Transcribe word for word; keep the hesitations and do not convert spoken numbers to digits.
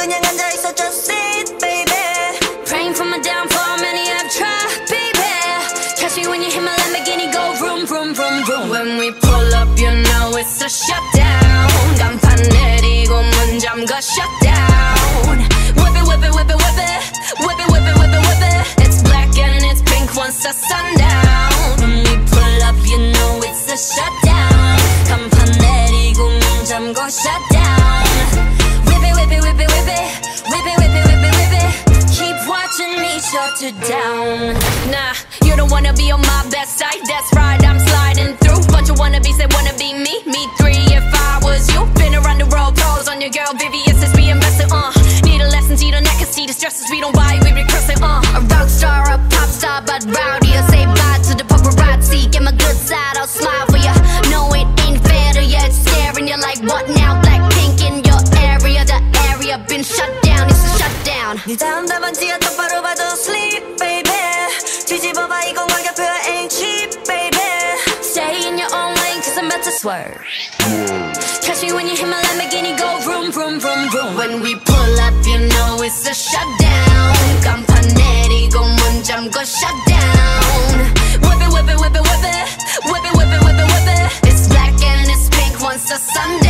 그냥 앉아있어 just sit baby. Praying for my downfall, many have tried, baby. Catch me when you hit my Lamborghini, go vroom, vroom, vroom, vroom. When we pull up, you know it's a shutdown. 간판 내리고 문 잠가 shutdown. Whip it, whip it, whip it, whip it. Whip it, whip it, whip it, whip it. It's black and it's pink once the sundown. When we pull up, you know it's a shutdown. 간판 내리고 문 잠가 shutdown. Whip it, whip it, whip it, whip it. Whip it, whip it, whip it, whip it. Keep watching me shut it down. Nah, you don't wanna be on my best side. That's right, I'm sliding through. Bunch of wannabes that wanna be me. Me three if I was you. Been around the world, pose on your girl, Vivian since we invested, uh. Need a lesson, see the neck, cause see the stresses we don't buy, we regress it, uh. A rock star, a pop star, but rowdy. I say bye to the paparazzi. Get my good side, I'll smile for ya. No, it ain't fair to ya, it's staring you like what now? Blackpink in your area, the area been shut down, it's a shutdown. 네 다음 답안지야 똑바로 봐도 sleep baby. 뒤집어봐 이건 가격표야 ain't cheap baby. Stay in your own lane cause I'm about to swerve. Catch me when you hit my Lamborghini, go vroom, vroom, vroom, vroom. When we pull up, you know it's a shutdown. 간판 내리고 문 잠궈 shutdown. Whip it, whip it, whip it, whip it. Whip it, whip it, whip it, whip it. It's black and it's pink once the sun